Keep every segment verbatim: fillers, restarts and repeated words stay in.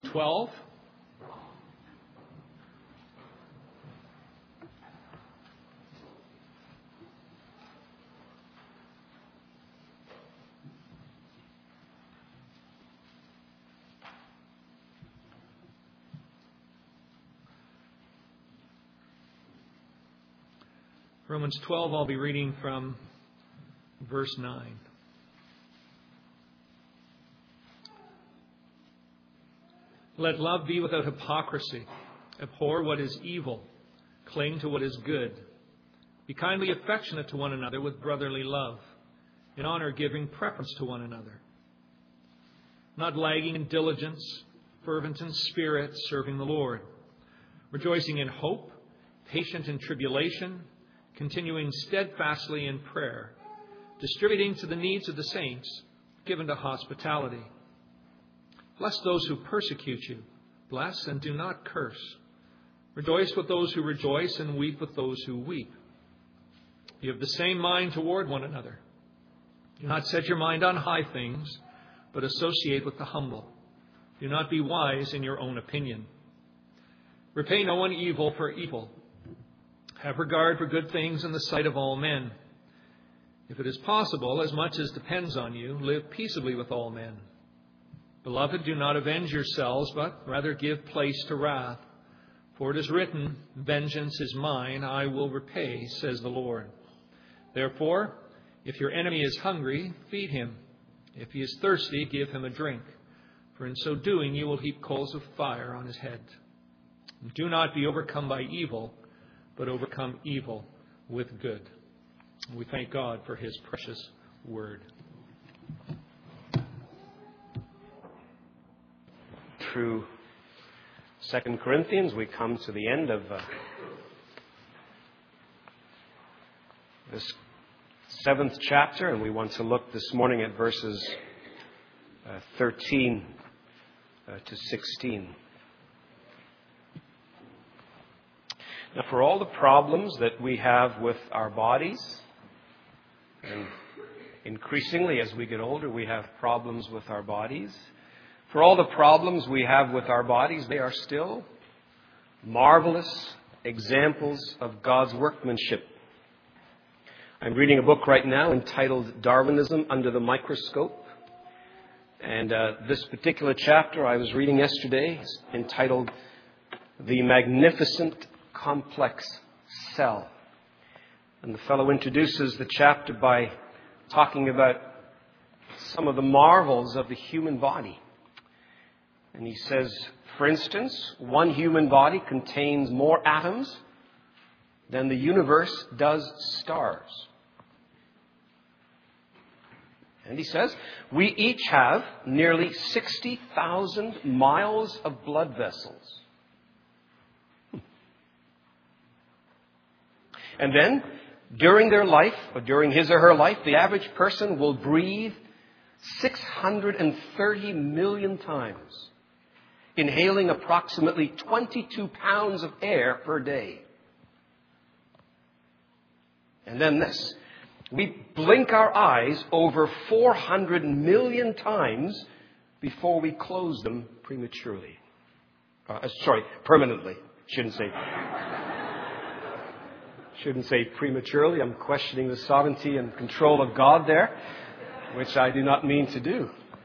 twelve. Romans twelve, I'll be reading from verse nine. Let love be without hypocrisy. Abhor what is evil. Cling to what is good. Be kindly affectionate to one another with brotherly love, in honor giving preference to one another. Not lagging in diligence, fervent in spirit, serving the Lord. Rejoicing in hope, patient in tribulation, continuing steadfastly in prayer, distributing to the needs of the saints, given to hospitality. Bless those who persecute you. Bless and do not curse. Rejoice with those who rejoice and weep with those who weep. You have the same mind toward one another. Do not set your mind on high things, but associate with the humble. Do not be wise in your own opinion. Repay no one evil for evil. Have regard for good things in the sight of all men. If it is possible, as much as depends on you, live peaceably with all men. Beloved, do not avenge yourselves, but rather give place to wrath. For it is written, vengeance is mine, I will repay, says the Lord. Therefore, if your enemy is hungry, feed him. If he is thirsty, give him a drink. For in so doing, you will heap coals of fire on his head. Do not be overcome by evil, but overcome evil with good. We thank God for his precious word. Through Second Corinthians, we come to the end of uh, this seventh chapter, and we want to look this morning at verses uh, thirteen uh, to sixteen. Now, for all the problems that we have with our bodies, and increasingly as we get older, we have problems with our bodies. For all the problems we have with our bodies, they are still marvelous examples of God's workmanship. I'm reading a book right now entitled Darwinism Under the Microscope. And uh, this particular chapter I was reading yesterday is entitled The Magnificent Complex Cell. And the fellow introduces the chapter by talking about some of the marvels of the human body. And he says, for instance, one human body contains more atoms than the universe does stars. And he says, we each have nearly sixty thousand miles of blood vessels. And then, during their life, or during his or her life, the average person will breathe six hundred thirty million times, inhaling approximately twenty-two pounds of air per day. And then this, we blink our eyes over four hundred million times before we close them prematurely. Uh, sorry, permanently. Shouldn't say. Shouldn't say prematurely. I'm questioning the sovereignty and control of God there, which I do not mean to do.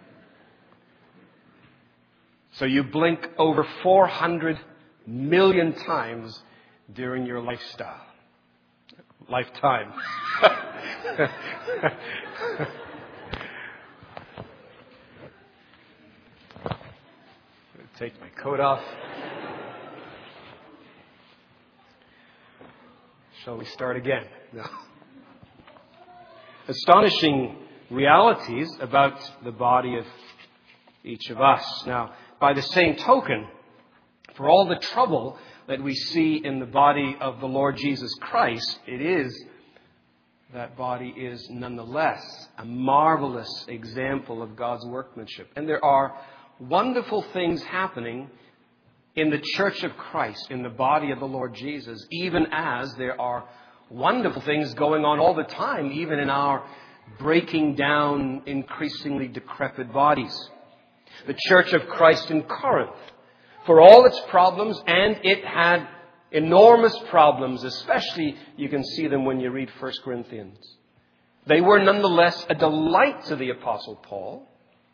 So you blink over four hundred million times during your lifestyle. Lifetime. Take my coat off. Shall we start again? No. Astonishing realities about the body of each of us. Now, by the same token, for all the trouble that we see in the body of the Lord Jesus Christ, it is, that body is nonetheless a marvelous example of God's workmanship. And there are wonderful things happening in the church of Christ, in the body of the Lord Jesus, even as there are wonderful things going on all the time, even in our breaking down, increasingly decrepit bodies. The church of Christ in Corinth, for all its problems, and it had enormous problems, especially you can see them when you read First Corinthians. They were nonetheless a delight to the Apostle Paul.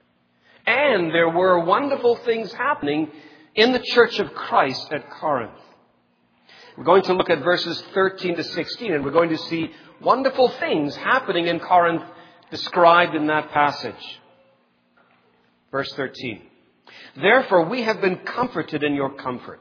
And there were wonderful things happening in the church of Christ at Corinth. We're going to look at verses thirteen to sixteen, and we're going to see wonderful things happening in Corinth described in that passage. Verse thirteen. Therefore, we have been comforted in your comfort,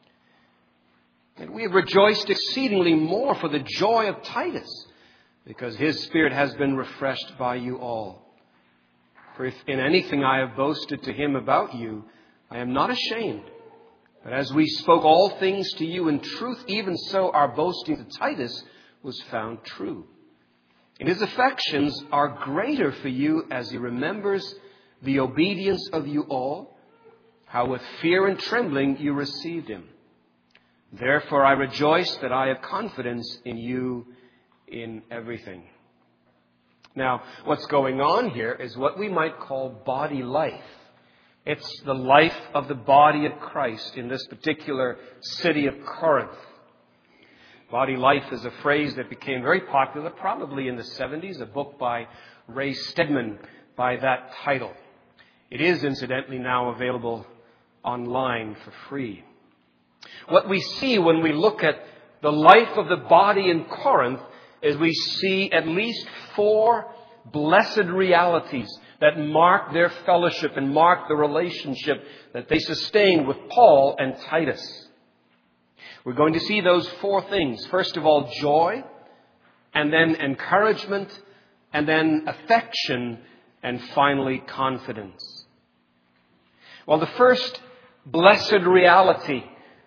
and we have rejoiced exceedingly more for the joy of Titus, because his spirit has been refreshed by you all. For if in anything I have boasted to him about you, I am not ashamed. But as we spoke all things to you in truth, even so our boasting to Titus was found true. And his affections are greater for you as he remembers the obedience of you all, how with fear and trembling you received him. Therefore I rejoice that I have confidence in you in everything. Now, what's going on here is what we might call body life. It's the life of the body of Christ in this particular city of Corinth. Body life is a phrase that became very popular probably in the seventies, a book by Ray Stedman by that title. It is incidentally now available online for free. What we see when we look at the life of the body in Corinth is we see at least four blessed realities that mark their fellowship and mark the relationship that they sustained with Paul and Titus. We're going to see those four things. First of all, joy, and then encouragement, and then affection, and finally confidence. Well, the first blessed reality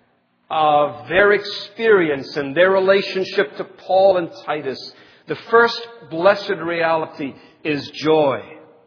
of their experience and their relationship to Paul and Titus, the first blessed reality is joy.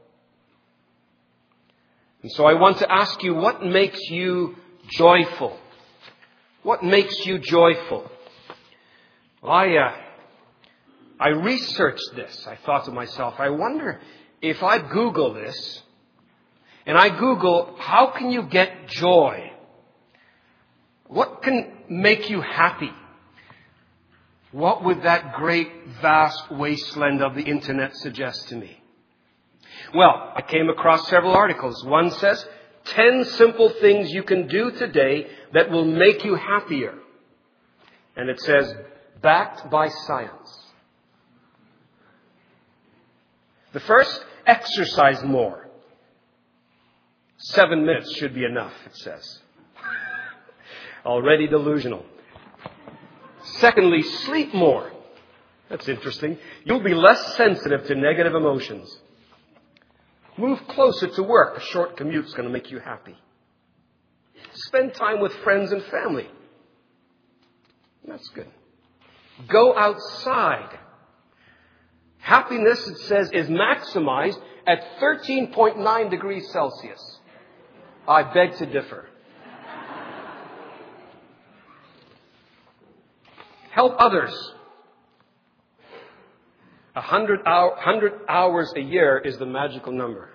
And so I want to ask you, what makes you joyful? What makes you joyful? Well, I, uh, I researched this. I thought to myself, I wonder if I Google this, and I Google, how can you get joy? What can make you happy? What would that great, vast wasteland of the internet suggest to me? Well, I came across several articles. One says, ten simple things you can do today that will make you happier. And it says, backed by science. The first, exercise more. Seven minutes should be enough, it says. Already delusional. Secondly, sleep more. That's interesting. You'll be less sensitive to negative emotions. Move closer to work. A short commute's going to make you happy. Spend time with friends and family. That's good. Go outside. Happiness, it says, is maximized at thirteen point nine degrees Celsius. I beg to differ. Help others. A hundred hour, hundred hours a year is the magical number.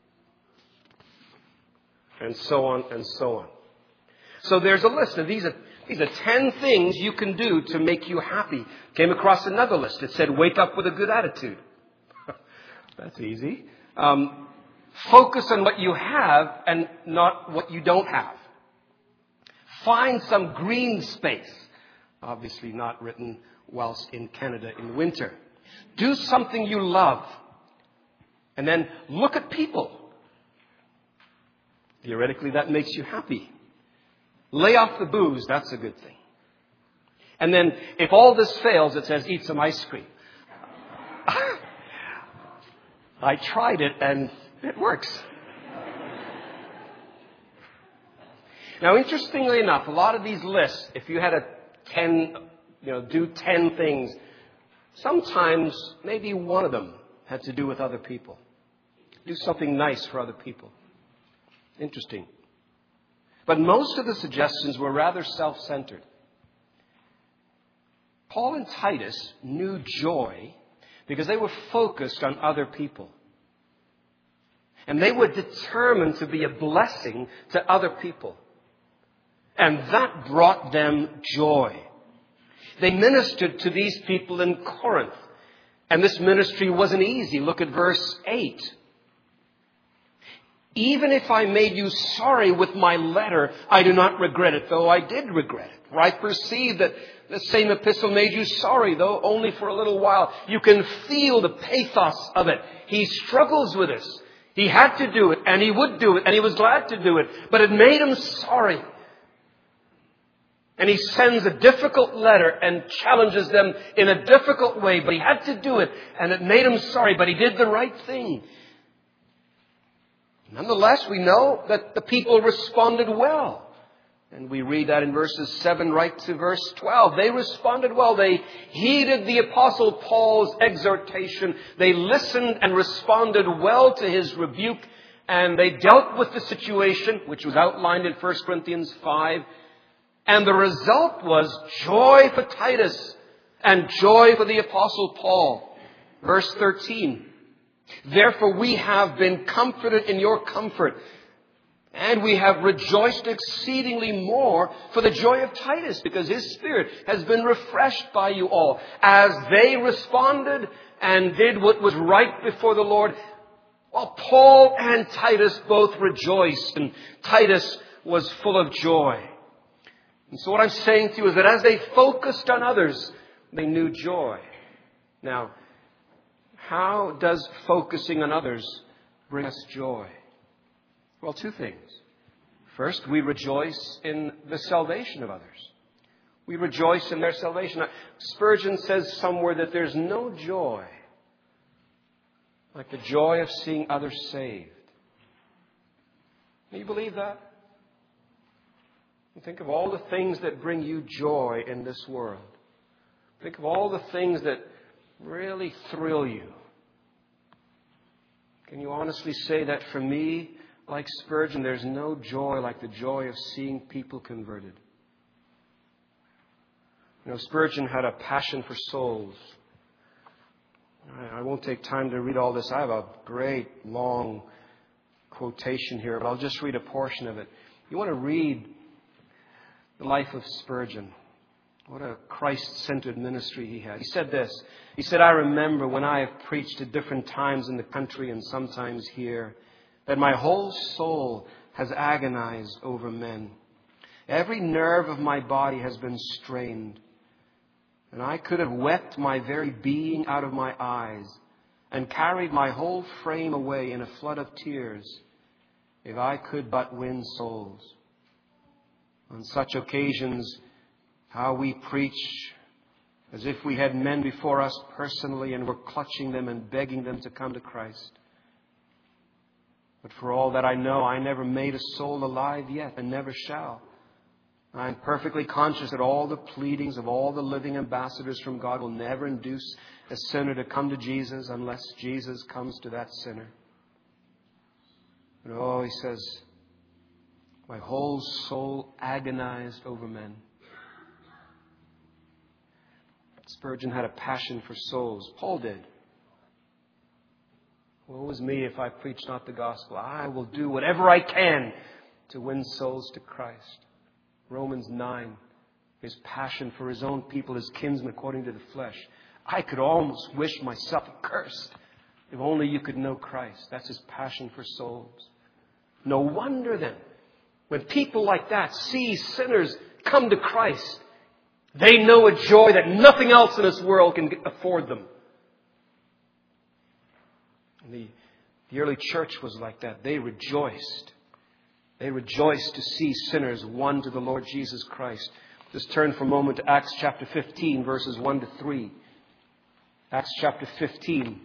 And so on and so on. So there's a list. And these are, these are ten things you can do to make you happy. Came across another list. It said, wake up with a good attitude. That's easy. Um, focus on what you have and not what you don't have. Find some green space. Obviously not written whilst in Canada in winter. Do something you love. And then look at people. Theoretically, that makes you happy. Lay off the booze. That's a good thing. And then if all this fails, it says eat some ice cream. I tried it and it works. Now, interestingly enough, a lot of these lists, if you had a ten, you know, do ten things, sometimes maybe one of them had to do with other people. Do something nice for other people. Interesting. But most of the suggestions were rather self-centered. Paul and Titus knew joy because they were focused on other people. And they were determined to be a blessing to other people. And that brought them joy. They ministered to these people in Corinth. And this ministry wasn't easy. Look at verse eight. Even if I made you sorry with my letter, I do not regret it, though I did regret it. For I perceive that the same epistle made you sorry, though only for a little while. You can feel the pathos of it. He struggles with this. He had to do it, and he would do it, and he was glad to do it. But it made him sorry. And he sends a difficult letter and challenges them in a difficult way. But he had to do it, and it made him sorry. But he did the right thing. Nonetheless, we know that the people responded well. And we read that in verses seven right to verse twelve. They responded well. They heeded the Apostle Paul's exhortation. They listened and responded well to his rebuke. And they dealt with the situation, which was outlined in First Corinthians five. And the result was joy for Titus and joy for the Apostle Paul. Verse thirteen. Therefore we have been comforted in your comfort, and we have rejoiced exceedingly more for the joy of Titus, because his spirit has been refreshed by you all. As they responded and did what was right before the Lord, well, Paul and Titus both rejoiced, and Titus was full of joy. And so what I'm saying to you is that as they focused on others, they knew joy. Now, how does focusing on others bring us joy? Well, two things. First, we rejoice in the salvation of others. We rejoice in their salvation. Spurgeon says somewhere that there's no joy like the joy of seeing others saved. Do you believe that? Think of all the things that bring you joy in this world. Think of all the things that really thrill you. Can you honestly say that for me, like Spurgeon, there's no joy like the joy of seeing people converted? You know, Spurgeon had a passion for souls. I won't take time to read all this. I have a great long quotation here, but I'll just read a portion of it. You want to read the life of Spurgeon. What a Christ-centered ministry he had. He said this. He said, I remember when I have preached at different times in the country and sometimes here, that my whole soul has agonized over men. Every nerve of my body has been strained. And I could have wept my very being out of my eyes and carried my whole frame away in a flood of tears if I could but win souls. On such occasions, how we preach as if we had men before us personally and were clutching them and begging them to come to Christ. But for all that I know, I never made a soul alive yet and never shall. I am perfectly conscious that all the pleadings of all the living ambassadors from God will never induce a sinner to come to Jesus unless Jesus comes to that sinner. And oh, he says, my whole soul agonized over men. Spurgeon had a passion for souls. Paul did. Woe is me if I preach not the gospel. I will do whatever I can to win souls to Christ. Romans nine, his passion for his own people, his kinsmen according to the flesh. I could almost wish myself accursed if only you could know Christ. That's his passion for souls. No wonder then, when people like that see sinners come to Christ, they know a joy that nothing else in this world can afford them. And the, the early church was like that. They rejoiced. They rejoiced to see sinners won to the Lord Jesus Christ. Just turn for a moment to Acts chapter fifteen, verses one to three. Acts chapter fifteen.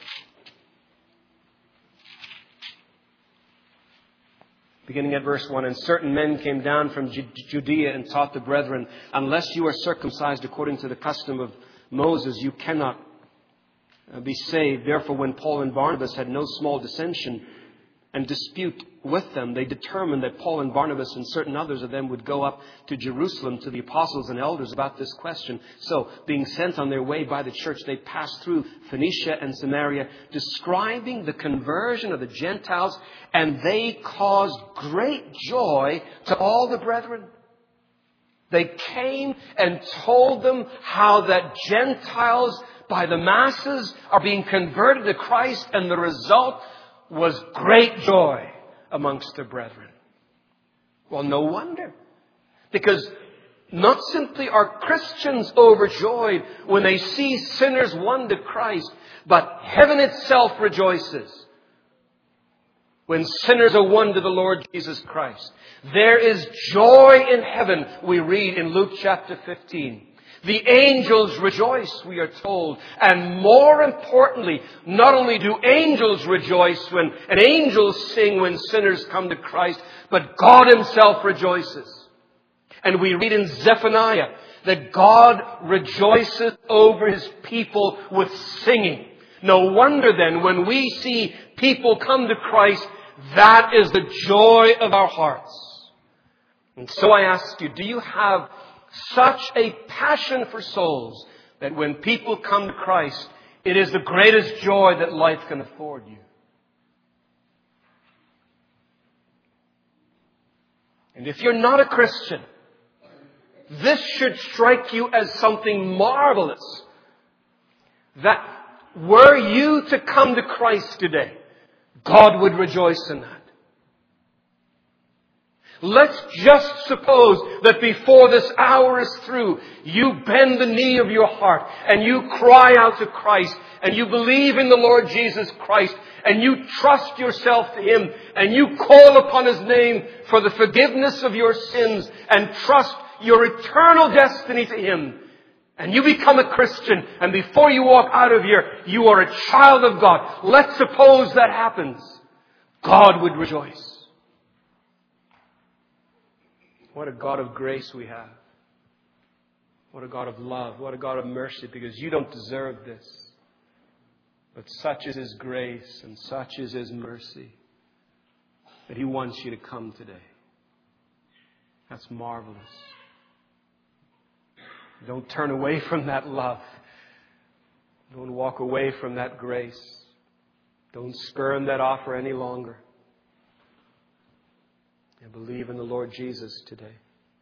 Beginning at verse one, and certain men came down from Judea and taught the brethren, unless you are circumcised according to the custom of Moses, you cannot be saved. Therefore, when Paul and Barnabas had no small dissension and dispute with them, they determined that Paul and Barnabas and certain others of them would go up to Jerusalem to the apostles and elders about this question. So, being sent on their way by the church, they passed through Phoenicia and Samaria, describing the conversion of the Gentiles, and they caused great joy to all the brethren. They came and told them how that Gentiles by the masses are being converted to Christ, and the result was great joy amongst the brethren. Well, no wonder. Because not simply are Christians overjoyed when they see sinners won to Christ, but heaven itself rejoices when sinners are won to the Lord Jesus Christ. There is joy in heaven, we read in Luke chapter fifteen. The angels rejoice, we are told. And more importantly, not only do angels rejoice when, and angels sing when sinners come to Christ, but God Himself rejoices. And we read in Zephaniah that God rejoices over His people with singing. No wonder then, when we see people come to Christ, that is the joy of our hearts. And so I ask you, do you have such a passion for souls that when people come to Christ, it is the greatest joy that life can afford you? And if you're not a Christian, this should strike you as something marvelous. That were you to come to Christ today, God would rejoice in that. Let's just suppose that before this hour is through, you bend the knee of your heart and you cry out to Christ and you believe in the Lord Jesus Christ and you trust yourself to Him and you call upon His name for the forgiveness of your sins and trust your eternal destiny to Him. And you become a Christian, and before you walk out of here, you are a child of God. Let's suppose that happens. God would rejoice. What a God of grace we have. What a God of love. What a God of mercy, because you don't deserve this. But such is His grace and such is His mercy that He wants you to come today. That's marvelous. Don't turn away from that love. Don't walk away from that grace. Don't spurn that offer any longer. And believe in the Lord Jesus today.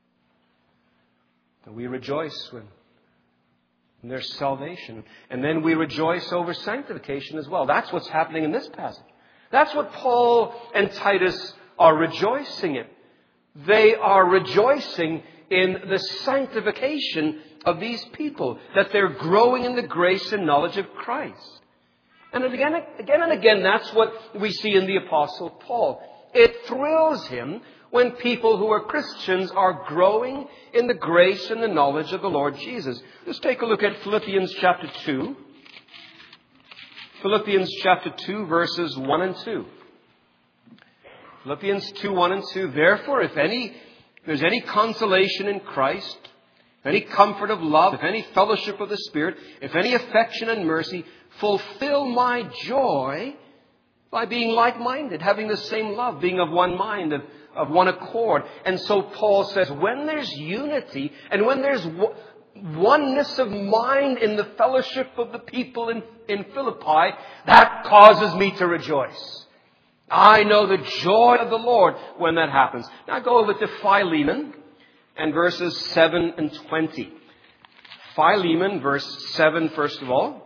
And we rejoice when, when there's salvation. And then we rejoice over sanctification as well. That's what's happening in this passage. That's what Paul and Titus are rejoicing in. They are rejoicing in the sanctification of these people, that they're growing in the grace and knowledge of Christ. And again, again and again, that's what we see in the Apostle Paul. It thrills him when people who are Christians are growing in the grace and the knowledge of the Lord Jesus. Let's take a look at Philippians chapter two. Philippians chapter two, verses one and two. Philippians two, one and two. Therefore, if any, if there's any consolation in Christ, if any comfort of love, if any fellowship of the Spirit, if any affection and mercy, fulfill my joy by being like-minded, having the same love, being of one mind, of, of one accord. And so Paul says, when there's unity and when there's oneness of mind in the fellowship of the people in, in Philippi, that causes me to rejoice. I know the joy of the Lord when that happens. Now go over to Philemon and verses seven and twenty. Philemon, verse seven, first of all.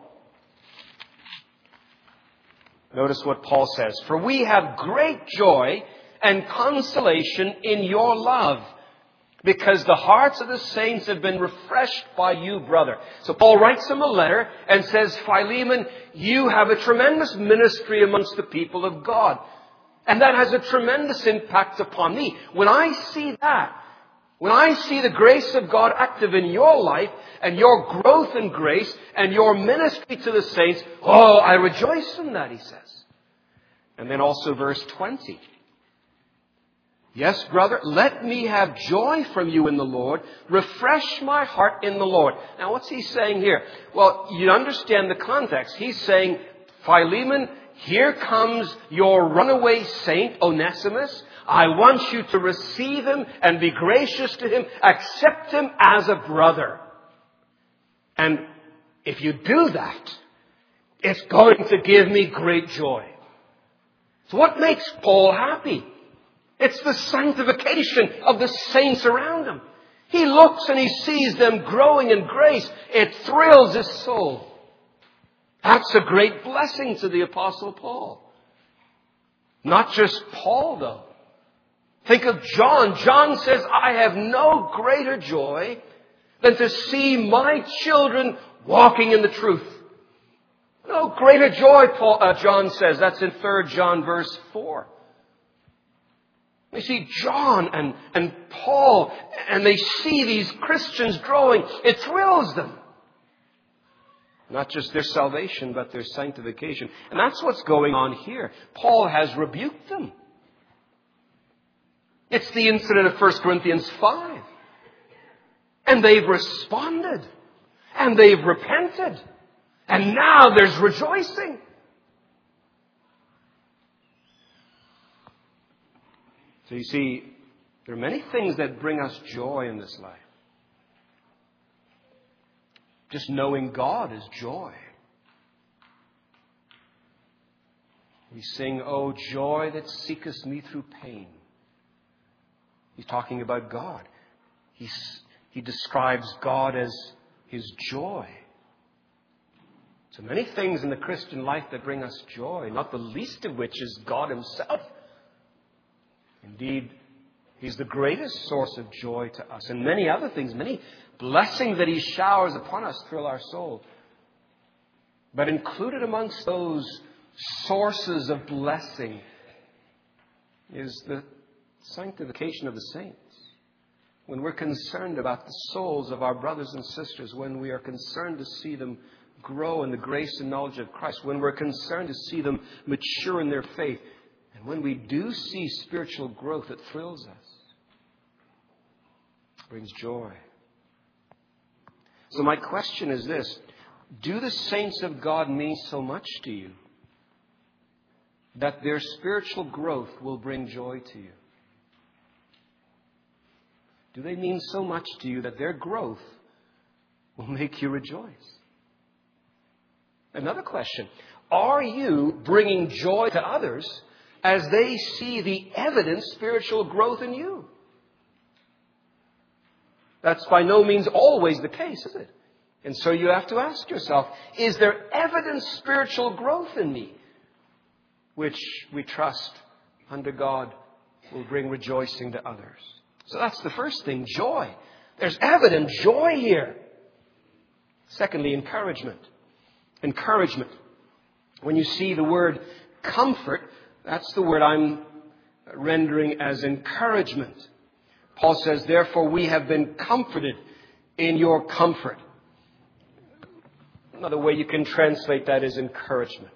Notice what Paul says. For we have great joy and consolation in your love, because the hearts of the saints have been refreshed by you, brother. So Paul writes him a letter and says, Philemon, you have a tremendous ministry amongst the people of God. And that has a tremendous impact upon me. When I see that, when I see the grace of God active in your life and your growth in grace and your ministry to the saints, oh, I rejoice in that, he says. And then also verse twenty. Yes, brother, let me have joy from you in the Lord. Refresh my heart in the Lord. Now, what's he saying here? Well, you understand the context. He's saying, Philemon, here comes your runaway saint, Onesimus. I want you to receive him and be gracious to him. Accept him as a brother. And if you do that, it's going to give me great joy. So what makes Paul happy? It's the sanctification of the saints around him. He looks and he sees them growing in grace. It thrills his soul. That's a great blessing to the Apostle Paul. Not just Paul, though. Think of John. John says, I have no greater joy than to see my children walking in the truth. No greater joy, Paul, uh, John says. That's in Third John verse four. You see, John and, and Paul, and they see these Christians growing. It thrills them. Not just their salvation, but their sanctification. And that's what's going on here. Paul has rebuked them. It's the incident of First Corinthians five. And they've responded. And they've repented. And now there's rejoicing. So you see, there are many things that bring us joy in this life. Just knowing God is joy. We sing, "Oh, joy that seeketh me through pain." He's talking about God. He's, he describes God as his joy. So many things in the Christian life that bring us joy, not the least of which is God himself. Indeed, he's the greatest source of joy to us. And many other things, many blessings that he showers upon us thrill our soul. But included amongst those sources of blessing is the sanctification of the saints. When we're concerned about the souls of our brothers and sisters, when we are concerned to see them grow in the grace and knowledge of Christ, when we're concerned to see them mature in their faith, and when we do see spiritual growth, it thrills us. It brings joy. So my question is this: do the saints of God mean so much to you that their spiritual growth will bring joy to you? Do they mean so much to you that their growth will make you rejoice? Another question: are you bringing joy to others as they see the evident spiritual growth in you? That's by no means always the case, is it? And so you have to ask yourself, is there evident spiritual growth in me, which we trust under God will bring rejoicing to others? So that's the first thing, joy. There's evident joy here. Secondly, encouragement. Encouragement. When you see the word comfort, that's the word I'm rendering as encouragement. Paul says, therefore we have been comforted in your comfort. Another way you can translate that is encouragement.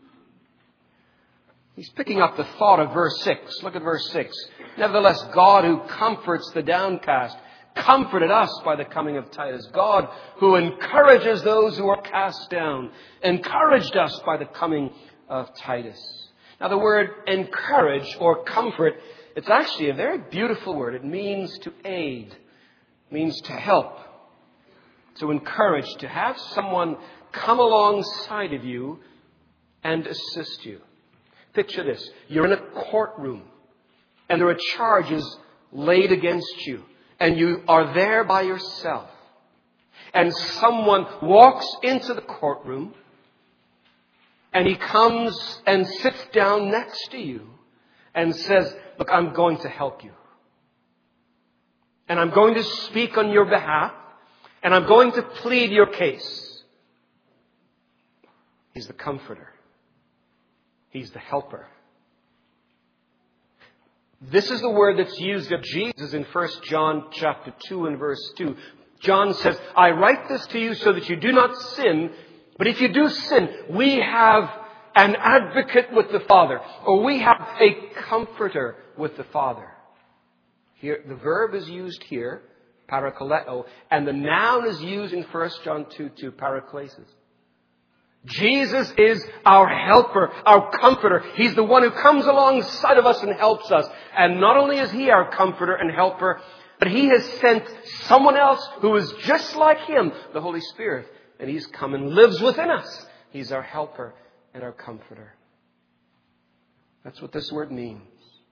He's picking up the thought of verse six. Look at verse six. Nevertheless, God who comforts the downcast comforted us by the coming of Titus. God who encourages those who are cast down encouraged us by the coming of Titus. Now the word encourage or comfort, it's actually a very beautiful word. It means to aid. It means to help. To encourage. To have someone come alongside of you and assist you. Picture this. You're in a courtroom and there are charges laid against you. And you are there by yourself. And someone walks into the courtroom and he comes and sits down next to you and says, look, I'm going to help you. And I'm going to speak on your behalf. And I'm going to plead your case. He's the comforter. He's the helper. This is the word that's used of Jesus in First John chapter two and verse two. John says, I write this to you so that you do not sin. But if you do sin, we have an advocate with the Father. Or we have a comforter with the Father. Here, the verb is used here, parakaleo. And the noun is used in First John two two, paraklesis. Jesus is our helper, our comforter. He's the one who comes alongside of us and helps us. And not only is He our comforter and helper, but He has sent someone else who is just like Him, the Holy Spirit. And He's come and lives within us. He's our helper and our comforter. That's what this word means.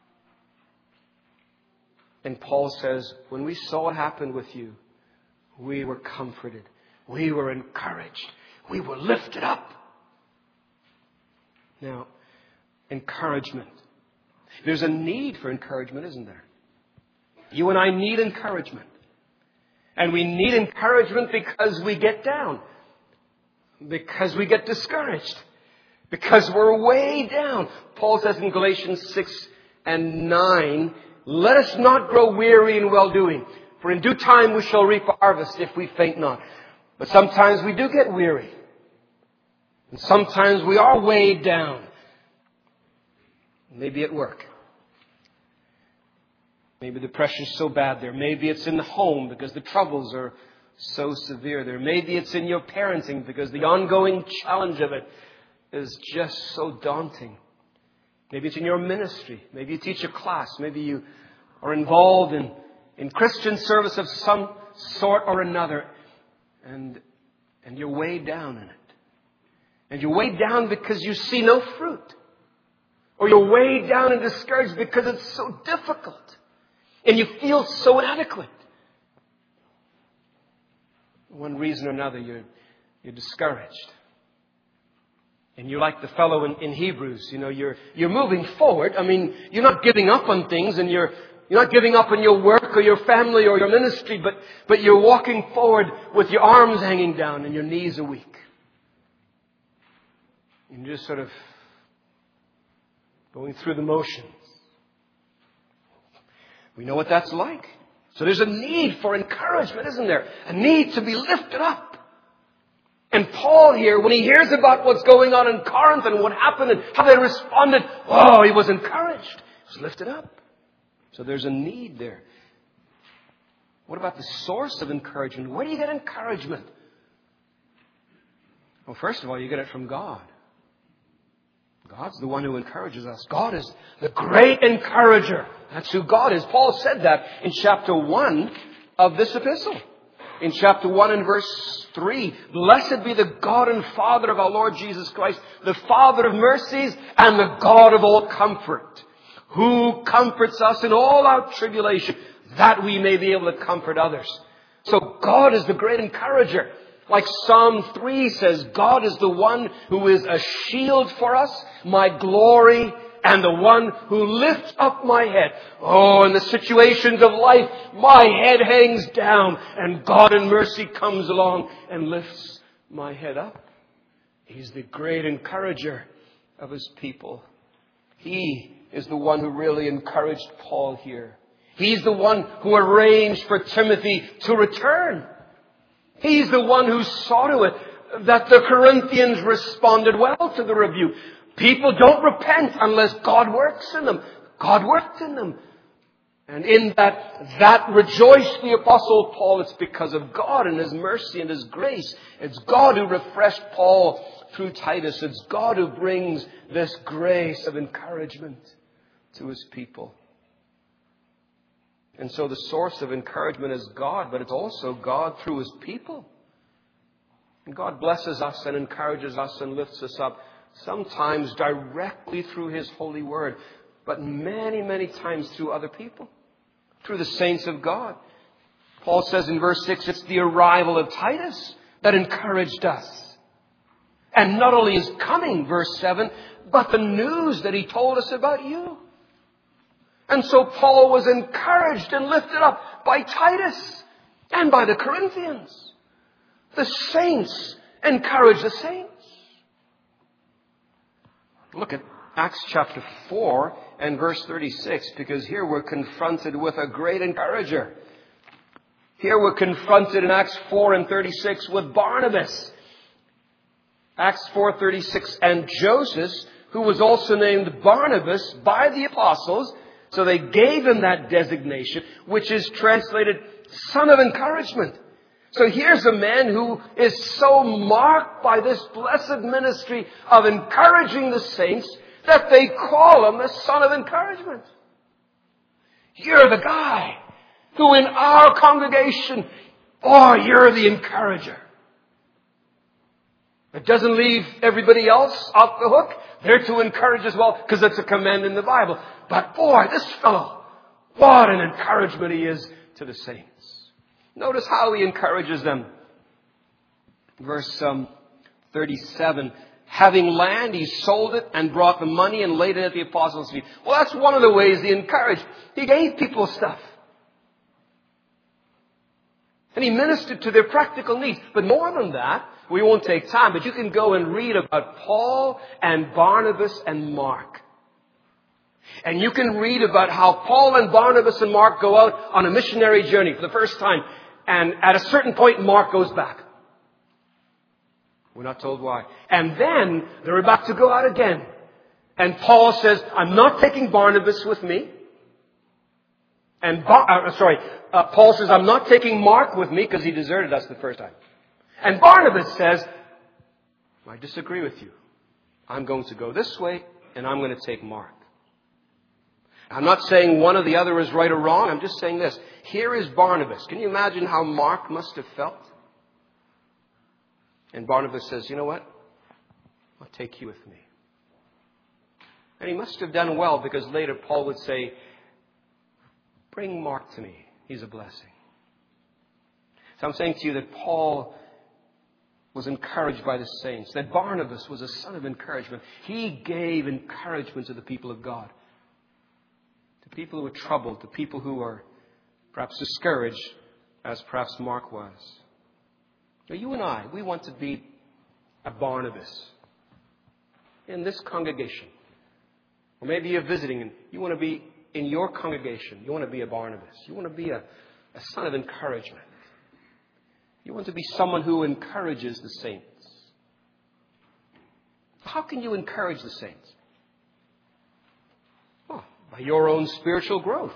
And Paul says, when we saw what happened with you, we were comforted. We were encouraged. We were lifted up. Now, encouragement. There's a need for encouragement, isn't there? You and I need encouragement. And we need encouragement because we get down. Because we get discouraged. Because we're way down. Paul says in Galatians six and nine, let us not grow weary in well-doing, for in due time we shall reap a harvest if we faint not. But sometimes we do get weary. And sometimes we are weighed down. Maybe at work. Maybe the pressure's so bad there. Maybe it's in the home because the troubles are so severe there. Maybe it's in your parenting because the ongoing challenge of it is just so daunting. Maybe it's in your ministry. Maybe you teach a class. Maybe you are involved in, in Christian service of some sort or another. And, and you're weighed down in it. And you're weighed down because you see no fruit. Or you're weighed down and discouraged because it's so difficult. And you feel so inadequate. For one reason or another, you're, you're discouraged. And you're like the fellow in, in Hebrews. You know, you're, you're moving forward. I mean, you're not giving up on things, and you're, you're not giving up on your work or your family or your ministry, but, but you're walking forward with your arms hanging down and your knees are weak. And you're just sort of going through the motions. We know what that's like. So there's a need for encouragement, isn't there? A need to be lifted up. And Paul here, when he hears about what's going on in Corinth and what happened and how they responded, oh, he was encouraged. He was lifted up. So there's a need there. What about the source of encouragement? Where do you get encouragement? Well, first of all, you get it from God. God's the one who encourages us. God is the great encourager. That's who God is. Paul said that in chapter one of this epistle. In chapter one and verse three, blessed be the God and Father of our Lord Jesus Christ, the Father of mercies and the God of all comfort, who comforts us in all our tribulation, that we may be able to comfort others. So God is the great encourager. Like Psalm three says, God is the one who is a shield for us, my glory, and the one who lifts up my head. Oh, in the situations of life, my head hangs down, and God in mercy comes along and lifts my head up. He's the great encourager of His people. He is the one who really encouraged Paul here. He's the one who arranged for Timothy to return. He's the one who saw to it that the Corinthians responded well to the rebuke. People don't repent unless God works in them. God worked in them. And in that, that rejoiced the Apostle Paul. It's because of God and His mercy and His grace. It's God who refreshed Paul through Titus. It's God who brings this grace of encouragement to His people. And so the source of encouragement is God, but it's also God through His people. And God blesses us and encourages us and lifts us up, sometimes directly through His holy word, but many, many times through other people, through the saints of God. Paul says in verse six, it's the arrival of Titus that encouraged us. And not only his coming, verse seven, but the news that he told us about you. And so Paul was encouraged and lifted up by Titus and by the Corinthians. The saints encourage the saints. Look at Acts chapter four and verse thirty-six, because here we're confronted with a great encourager. Here we're confronted in Acts four and thirty-six with Barnabas. Acts four thirty-six, and Joseph, who was also named Barnabas by the apostles. So they gave him that designation, which is translated son of encouragement. So here's a man who is so marked by this blessed ministry of encouraging the saints that they call him the son of encouragement. You're the guy who in our congregation, oh, you're the encourager. It doesn't leave everybody else off the hook. They're to encourage as well because it's a command in the Bible. But boy, this fellow, what an encouragement he is to the saints. Notice how he encourages them. Verse um, thirty-seven. Having land, he sold it and brought the money and laid it at the apostles' feet. Well, that's one of the ways he encouraged. He gave people stuff. And he ministered to their practical needs. But more than that, we won't take time, but you can go and read about Paul and Barnabas and Mark. And you can read about how Paul and Barnabas and Mark go out on a missionary journey for the first time. And at a certain point, Mark goes back. We're not told why. And then they're about to go out again. And Paul says, I'm not taking Barnabas with me. And, Bar- uh, sorry, uh, Paul says, I'm not taking Mark with me because he deserted us the first time. And Barnabas says, I disagree with you. I'm going to go this way and I'm going to take Mark. I'm not saying one or the other is right or wrong. I'm just saying this. Here is Barnabas. Can you imagine how Mark must have felt? And Barnabas says, you know what? I'll take you with me. And he must have done well because later Paul would say, bring Mark to me. He's a blessing. So I'm saying to you that Paul was encouraged by the saints. That Barnabas was a son of encouragement. He gave encouragement to the people of God. To people who were troubled. To people who were perhaps discouraged, as perhaps Mark was. Now you and I, we want to be a Barnabas in this congregation. Or maybe you're visiting and you want to be in your congregation. You want to be a Barnabas. You want to be a, a son of encouragement. You want to be someone who encourages the saints. How can you encourage the saints? Well, by your own spiritual growth.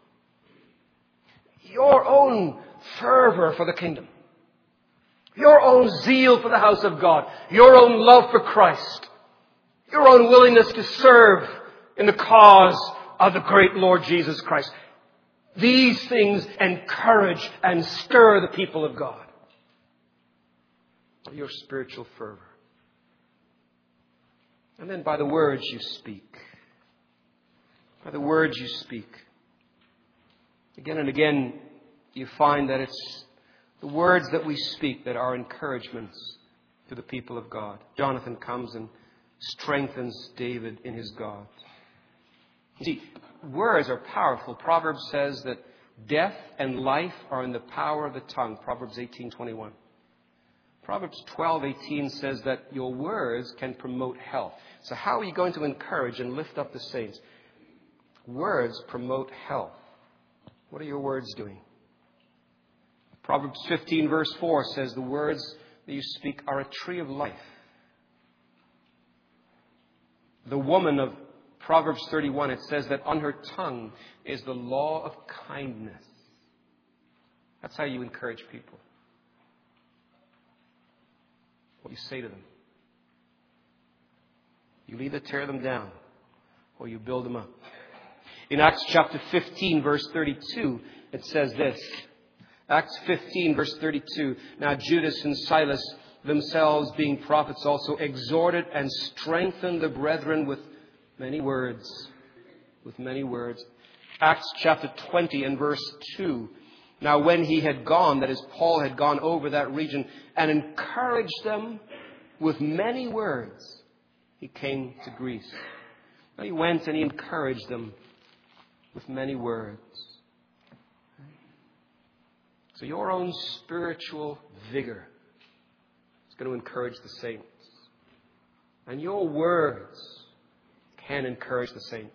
Your own fervor for the kingdom. Your own zeal for the house of God. Your own love for Christ. Your own willingness to serve in the cause of the great Lord Jesus Christ. These things encourage and stir the people of God. Your spiritual fervor. And then by the words you speak. By the words you speak. Again and again, you find that it's the words that we speak that are encouragements to the people of God. Jonathan comes and strengthens David in his God. You see, words are powerful. Proverbs says that death and life are in the power of the tongue. Proverbs eighteen twenty-one. Proverbs twelve eighteen says that your words can promote health. So how are you going to encourage and lift up the saints? Words promote health. What are your words doing? Proverbs fifteen verse four says the words that you speak are a tree of life. The woman of Proverbs thirty-one, it says that on her tongue is the law of kindness. That's how you encourage people. What you say to them. You either tear them down or you build them up. In Acts chapter fifteen, verse thirty-two, it says this. Acts fifteen, verse thirty-two. Now Judas and Silas, themselves being prophets, also exhorted and strengthened the brethren with many words. With many words. Acts chapter twenty and verse two. Now when he had gone, that is, Paul had gone over that region and encouraged them with many words, he came to Greece. Now he went and he encouraged them with many words. So your own spiritual vigor is going to encourage the saints. And your words can encourage the saints.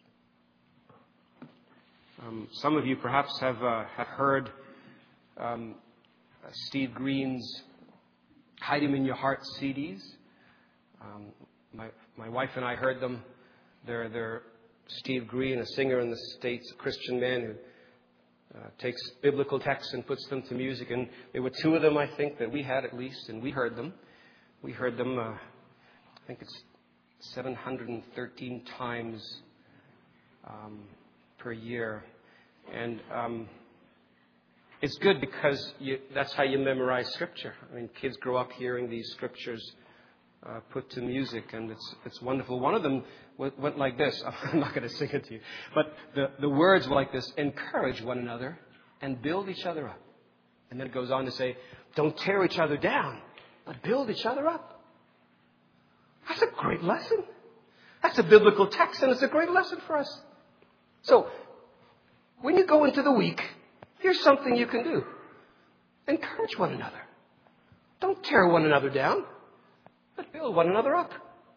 Um, some of you perhaps have, uh, have heard um, uh, Steve Green's Hide Him in Your Heart C Ds. Um, my, my wife and I heard them. They're, they're Steve Green, a singer in the States, a Christian man who uh, takes biblical texts and puts them to music. And there were two of them, I think, that we had at least, and we heard them. We heard them, uh, I think it's seven hundred thirteen times um, per year. And um, it's good because you, that's how you memorize Scripture. I mean, kids grow up hearing these Scriptures uh, put to music, and it's it's wonderful. One of them went, went like this. I'm not going to sing it to you. But the, the words were like this: encourage one another and build each other up. And then it goes on to say, don't tear each other down, but build each other up. That's a great lesson. That's a biblical text, and it's a great lesson for us. So, when you go into the week, here's something you can do. Encourage one another. Don't tear one another down, but build one another up.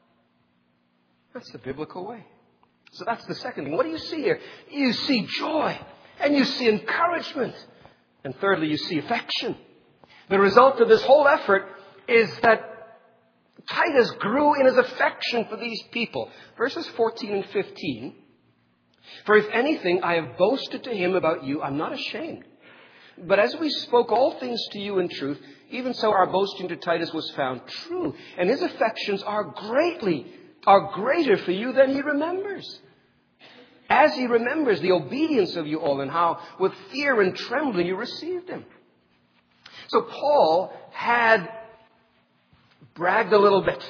That's the biblical way. So that's the second thing. What do you see here? You see joy, and you see encouragement. And thirdly, you see affection. The result of this whole effort is that Titus grew in his affection for these people. Verses fourteen and fifteen. For if anything, I have boasted to him about you, I'm not ashamed. But as we spoke all things to you in truth, even so our boasting to Titus was found true. And his affections are greatly, are greater for you than he remembers. As he remembers the obedience of you all and how with fear and trembling you received him. So Paul had bragged a little bit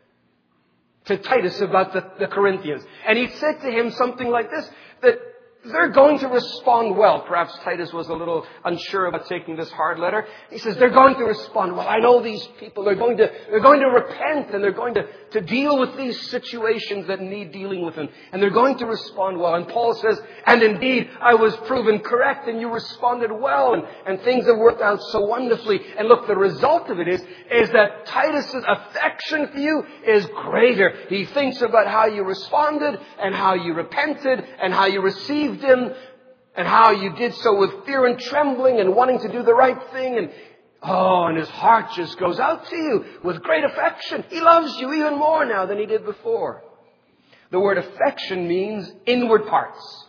to Titus about the, the Corinthians. And he said to him something like this, that they're going to respond well. Perhaps Titus was a little unsure about taking this hard letter. He says, they're going to respond well. I know these people. They're going to, they're going to repent, and they're going to, to deal with these situations that need dealing with them. And they're going to respond well. And Paul says, and indeed, I was proven correct, and you responded well, and, and things have worked out so wonderfully. And look, the result of it is, is that Titus's affection for you is greater. He thinks about how you responded, and how you repented, and how you received him, and how you did so with fear and trembling and wanting to do the right thing. And oh, and his heart just goes out to you with great affection. He loves you even more now than he did before. The word affection means inward parts.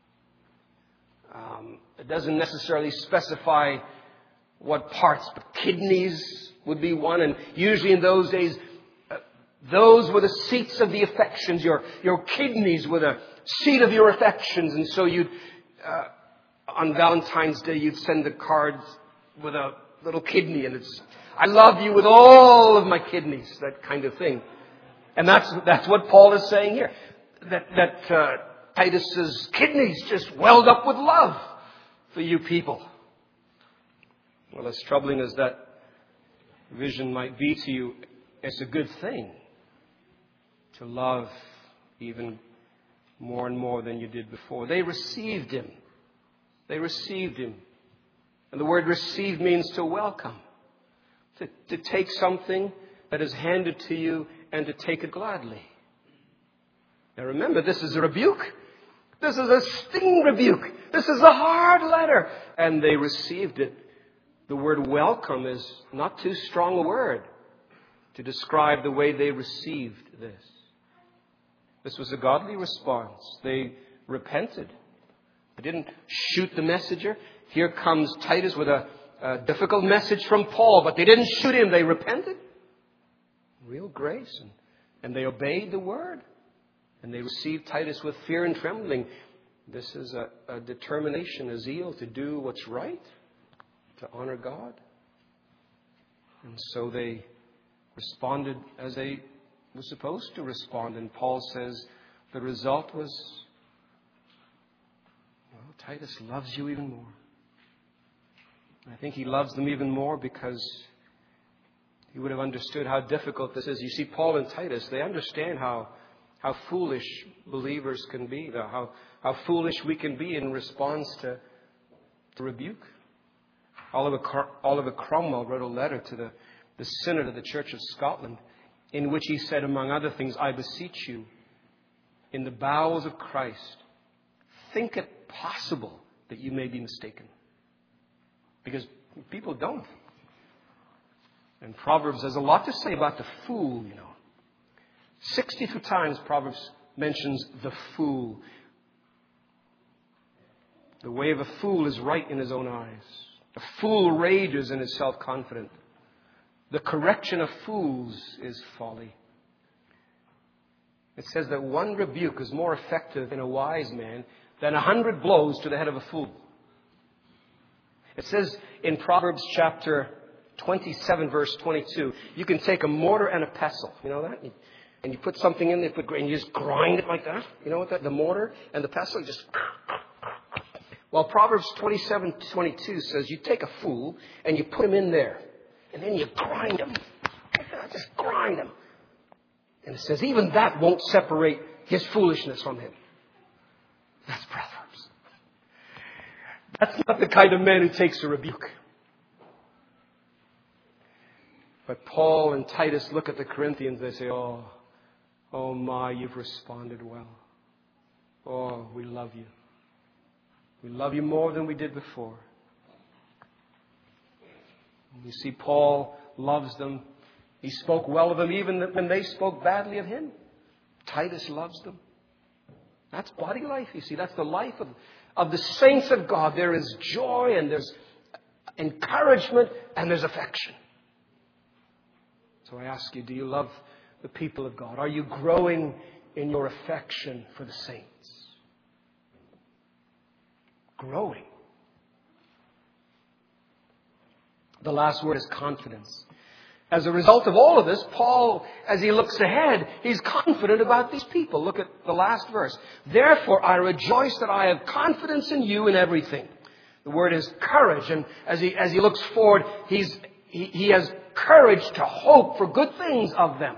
Um, it doesn't necessarily specify what parts, but kidneys would be one. And usually in those days, uh, those were the seats of the affections. Your, your kidneys were the seat of your affections. And so you'd, uh, on Valentine's Day, you'd send a card with a little kidney, and it's, I love you with all of my kidneys, that kind of thing. And that's, that's what Paul is saying here. That, that, uh, Titus's kidneys just welled up with love for you people. Well, as troubling as that vision might be to you, it's a good thing to love even more and more than you did before. They received him. They received him. And the word receive means to welcome. To, to take something that is handed to you and to take it gladly. Now remember, this is a rebuke. This is a stinging rebuke. This is a hard letter. And they received it. The word welcome is not too strong a word to describe the way they received this. This was a godly response. They repented. They didn't shoot the messenger. Here comes Titus with a, a difficult message from Paul, but they didn't shoot him. They repented. Real grace. And, and they obeyed the word. And they received Titus with fear and trembling. This is a, a determination, a zeal to do what's right, to honor God. And so they responded as they were supposed to respond. And Paul says the result was, well, Titus loves you even more. I think he loves them even more because he would have understood how difficult this is. You see, Paul and Titus, they understand how how foolish believers can be, how how foolish we can be in response to, to rebuke. Oliver, Oliver Cromwell wrote a letter to the, the Synod of the Church of Scotland in which he said, among other things, I beseech you, in the bowels of Christ, think it possible that you may be mistaken. Because people don't. And Proverbs has a lot to say about the fool, you know. sixty-two times Proverbs mentions the fool. The way of a fool is right in his own eyes. A fool rages and is self-confident. The correction of fools is folly. It says that one rebuke is more effective in a wise man than a hundred blows to the head of a fool. It says in Proverbs chapter twenty-seven, verse twenty-two, you can take a mortar and a pestle. You know that? And you put something in there, put, and you just grind it like that. You know what that? The mortar and the pestle just... Well, Proverbs twenty-seven, twenty-two says you take a fool and you put him in there. And then you grind him. Just grind him. And it says even that won't separate his foolishness from him. That's Proverbs. That's not the kind of man who takes a rebuke. But Paul and Titus look at the Corinthians. They say, oh, oh my, you've responded well. Oh, we love you. We love you more than we did before. You see, Paul loves them. He spoke well of them even when they spoke badly of him. Titus loves them. That's body life, you see. That's the life of, of the saints of God. There is joy and there's encouragement and there's affection. So I ask you, do you love the people of God? Are you growing in your affection for the saints? Growing. The last word is confidence. As a result of all of this, Paul, as he looks ahead, he's confident about these people. Look at the last verse. Therefore, I rejoice that I have confidence in you in everything. The word is courage. And as he, as he looks forward, he's, he, he has courage to hope for good things of them.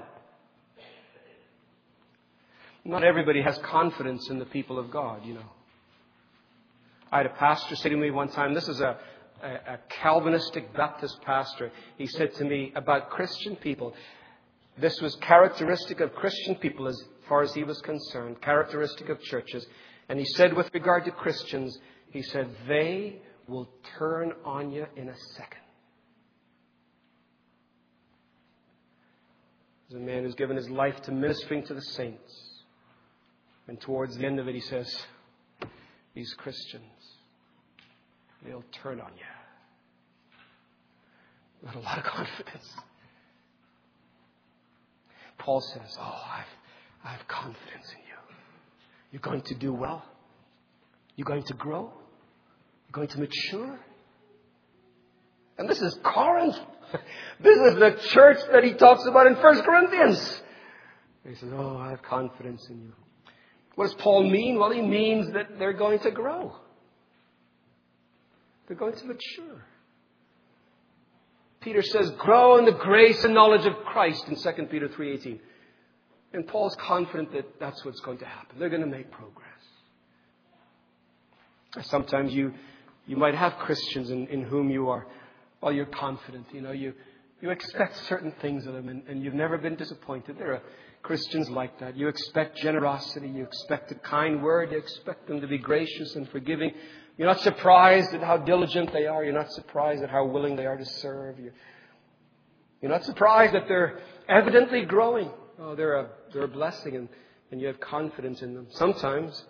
Not everybody has confidence in the people of God, you know. I had a pastor say to me one time, this is a, a, a Calvinistic Baptist pastor. He said to me about Christian people, this was characteristic of Christian people as far as he was concerned, characteristic of churches. And he said with regard to Christians, he said, they will turn on you in a second. There's a man who's given his life to ministering to the saints. And towards the end of it, he says, these Christians, they'll turn on you. With a lot of confidence. Paul says, oh, I've, I have confidence in you. You're going to do well. You're going to grow. You're going to mature. And this is Corinth. This is the church that he talks about in First Corinthians. He says, oh, I have confidence in you. What does Paul mean? Well, he means that they're going to grow. They're going to mature. Peter says, grow in the grace and knowledge of Christ in Second Peter three eighteen. And Paul's confident that that's what's going to happen. They're going to make progress. Sometimes you you might have Christians in, in whom you are, well, you're confident. You know, you, you expect certain things of them and, and you've never been disappointed. There are Christians like that. You expect generosity. You expect a kind word. You expect them to be gracious and forgiving. You're not surprised at how diligent they are. You're not surprised at how willing they are to serve. You're, you're not surprised that they're evidently growing. Oh, they're a, they're a blessing and, and you have confidence in them. Sometimes,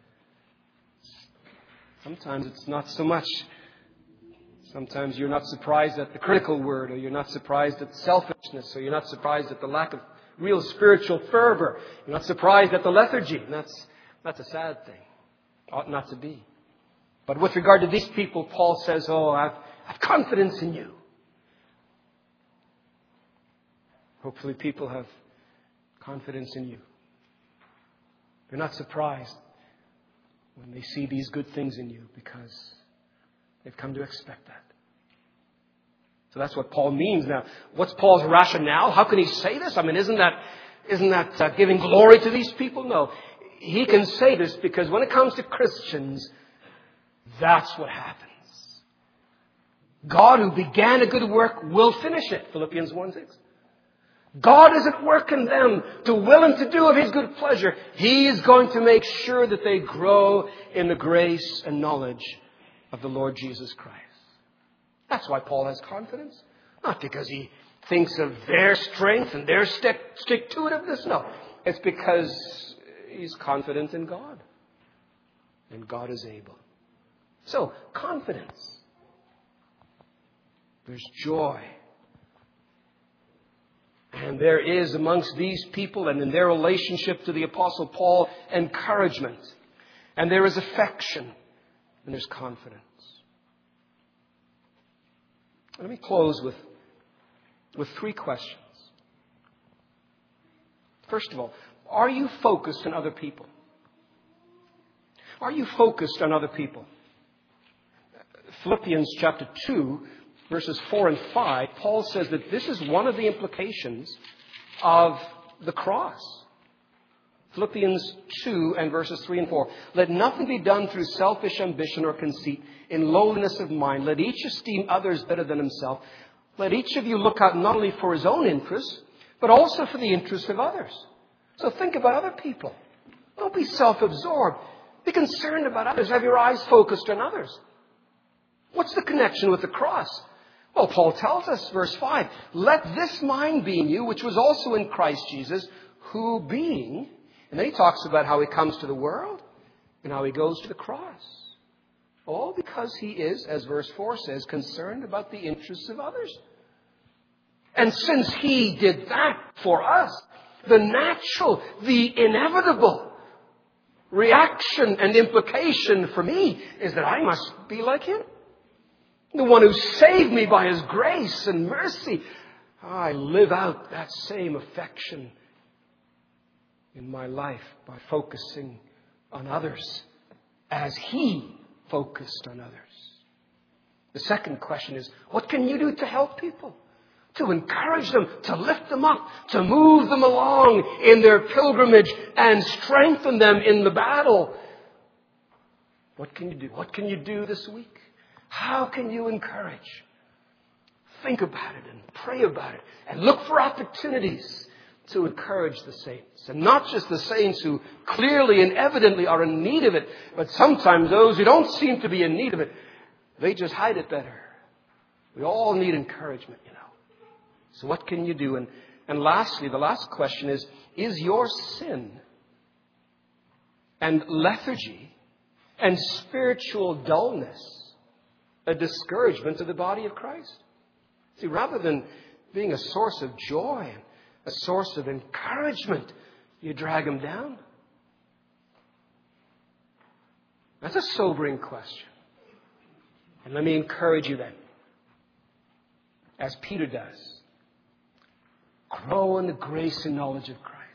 sometimes it's not so much. Sometimes you're not surprised at the critical word, or you're not surprised at selfishness, or you're not surprised at the lack of real spiritual fervor. You're not surprised at the lethargy. And that's, that's a sad thing. Ought not to be. But with regard to these people, Paul says, oh, I've, I've confidence in you. Hopefully people have confidence in you. They're not surprised when they see these good things in you because they've come to expect that. So that's what Paul means. Now, what's Paul's rationale? How can he say this? I mean, isn't that, isn't that uh, giving glory to these people? No. He can say this because when it comes to Christians, that's what happens. God who began a good work will finish it. Philippians one six. God is at work in them to will and to do of His good pleasure. He is going to make sure that they grow in the grace and knowledge of the Lord Jesus Christ. That's why Paul has confidence. Not because he thinks of their strength and their stick, stick-to-itiveness. No. It's because he's confident in God. And God is able. So, confidence. There's joy. And there is amongst these people and in their relationship to the Apostle Paul encouragement. And there is affection. And there's confidence. Let me close with, with three questions. First of all, are you focused on other people? Are you focused on other people? Philippians chapter two, verses four and five, Paul says that this is one of the implications of the cross. Philippians two and verses three and four. Let nothing be done through selfish ambition or conceit. In lowliness of mind, let each esteem others better than himself. Let each of you look out not only for his own interests, but also for the interests of others. So think about other people. Don't be self-absorbed. Be concerned about others. Have your eyes focused on others. What's the connection with the cross? Well, Paul tells us, verse five, let this mind be in you, which was also in Christ Jesus, who being, and then he talks about how he comes to the world and how he goes to the cross. All because he is, as verse four says, concerned about the interests of others. And since he did that for us, the natural, the inevitable reaction and implication for me is that I must be like him. The one who saved me by his grace and mercy. I live out that same affection in my life by focusing on others as he focused on others. The second question is, what can you do to help people? To encourage them, to lift them up, to move them along in their pilgrimage and strengthen them in the battle. What can you do? What can you do this week? How can you encourage? Think about it and pray about it and look for opportunities to encourage the saints. And not just the saints who clearly and evidently are in need of it, but sometimes those who don't seem to be in need of it, they just hide it better. We all need encouragement, you know. So what can you do? And, and lastly, the last question is, is your sin and lethargy and spiritual dullness a discouragement to the body of Christ? See, rather than being a source of joy and a source of encouragement, you drag them down. That's a sobering question. And let me encourage you then, as Peter does. Grow in the grace and knowledge of Christ.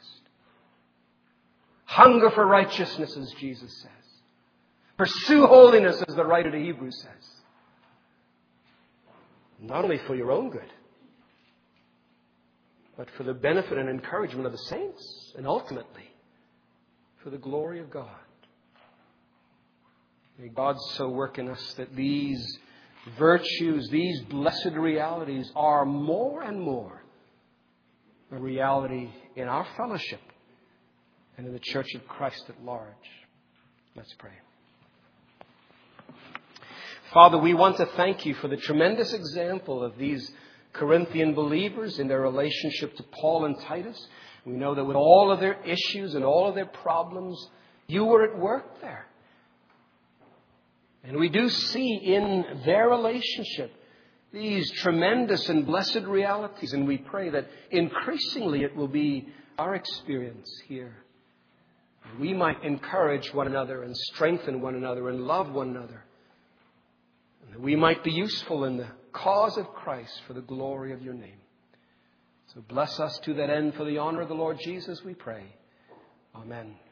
Hunger for righteousness, as Jesus says. Pursue holiness, as the writer to Hebrews says. Not only for your own good, but for the benefit and encouragement of the saints, and ultimately for the glory of God. May God so work in us that these virtues, these blessed realities are more and more a reality in our fellowship and in the Church of Christ at large. Let's pray. Father, we want to thank you for the tremendous example of these Corinthian believers in their relationship to Paul and Titus. We know that with all of their issues and all of their problems, you were at work there. And we do see in their relationship these tremendous and blessed realities. And we pray that increasingly it will be our experience here. We might encourage one another and strengthen one another and love one another. And that we might be useful in the cause of Christ for the glory of your name. So bless us to that end for the honor of the Lord Jesus, we pray. Amen.